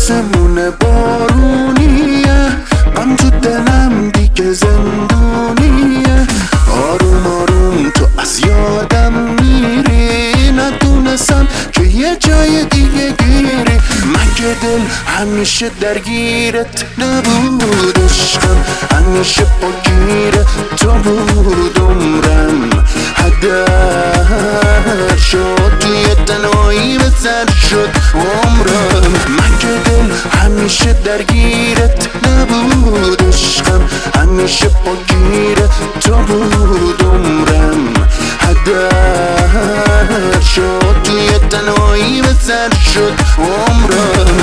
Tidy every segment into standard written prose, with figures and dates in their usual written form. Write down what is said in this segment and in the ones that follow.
آسمون بارونیه، من تو دلم دیگه زندونیه. آروم آروم تو از یادم میری، ندونستم که یه جای دیگه گیری. مگه دل همیشه درگیرت نبود عشقم، همیشه با گیره تو بود عمرم. هدر شد توی تنهایی به سر شد عمرم. مگه دل همیشه درگیرت نبود عشقم، همیشه با گیره تو بود عمرم. هدر شد توی تنهایی به سر شد عمرم.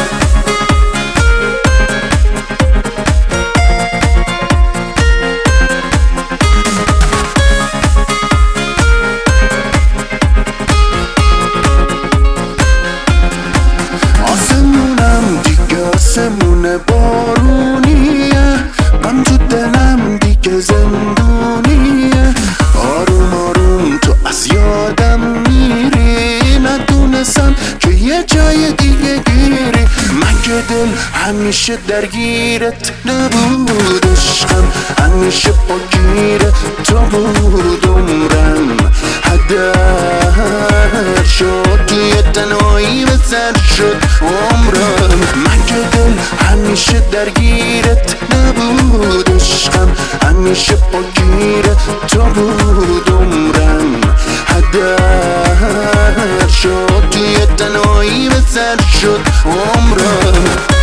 آسمون بارونیه، من تو دلم دیگه زندونیه. آروم آروم تو از یادم میری، ندونستم که یه جای دیگه گیری. مگه دل همیشه درگیرت نبود عشقم، همیشه با گیره تو بود عمرم. هدر شد توی تنهایی به سر شد عمرم. مگه دل همیشه درگیرت نبود عشقم، همیشه با گیره تو بود عمرم. هدر شد توی تنهایی به سر شد عمرم.